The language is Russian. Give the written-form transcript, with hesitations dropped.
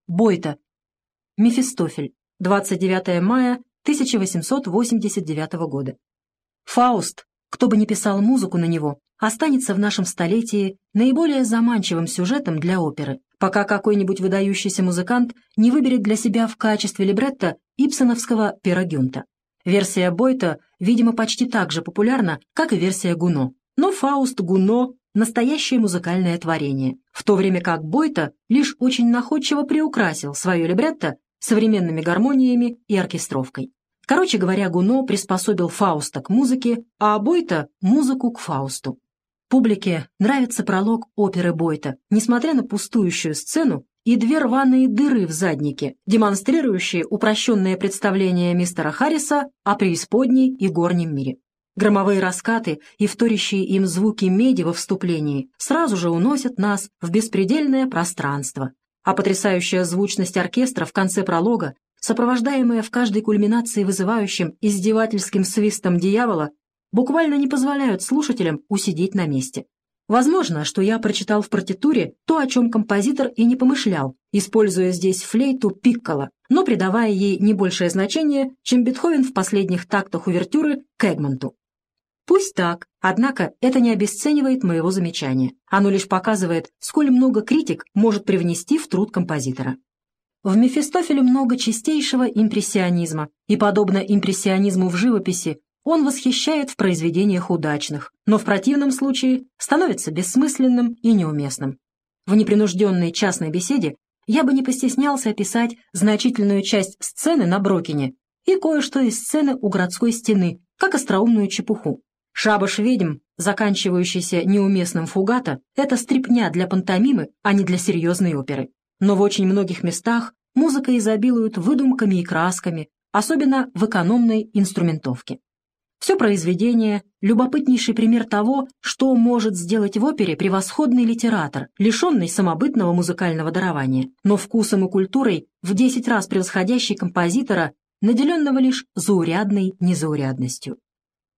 Бойто. Мефистофель. 29 мая 1889 года. Фауст, кто бы ни писал музыку на него, останется в нашем столетии наиболее заманчивым сюжетом для оперы, пока какой-нибудь выдающийся музыкант не выберет для себя в качестве либретто ибсеновского Пера Гюнта. Версия Бойто, видимо, почти так же популярна, как и версия Гуно. Но Фауст Гуно – настоящее музыкальное творение, в то время как Бойто лишь очень находчиво приукрасил свое либретто современными гармониями и оркестровкой. Короче говоря, Гуно приспособил Фауста к музыке, а Бойто – музыку к Фаусту. Публике нравится пролог оперы Бойто, несмотря на пустующую сцену и две рваные дыры в заднике, демонстрирующие упрощенное представление мистера Харриса о преисподней и горнем мире. Громовые раскаты и вторящие им звуки меди во вступлении сразу же уносят нас в беспредельное пространство, а потрясающая звучность оркестра в конце пролога, сопровождаемая в каждой кульминации вызывающим издевательским свистом дьявола, буквально не позволяют слушателям усидеть на месте. Возможно, что я прочитал в партитуре то, о чем композитор и не помышлял, используя здесь флейту пикколо, но придавая ей не большее значение, чем Бетховен в последних тактах увертюры к Эгмонту. Пусть так, однако это не обесценивает моего замечания. Оно лишь показывает, сколь много критик может привнести в труд композитора. В Мефистофеле много чистейшего импрессионизма, и, подобно импрессионизму в живописи, он восхищает в произведениях удачных, но в противном случае становится бессмысленным и неуместным. В непринужденной частной беседе я бы не постеснялся описать значительную часть сцены на Брокине и кое-что из сцены у городской стены, как остроумную чепуху. Шабаш ведьм, заканчивающийся неуместным фугато, это стряпня для пантомимы, а не для серьезной оперы. Но в очень многих местах музыка изобилует выдумками и красками, особенно в экономной инструментовке. Все произведение – любопытнейший пример того, что может сделать в опере превосходный литератор, лишенный самобытного музыкального дарования, но вкусом и культурой в 10 раз превосходящий композитора, наделенного лишь заурядной незаурядностью.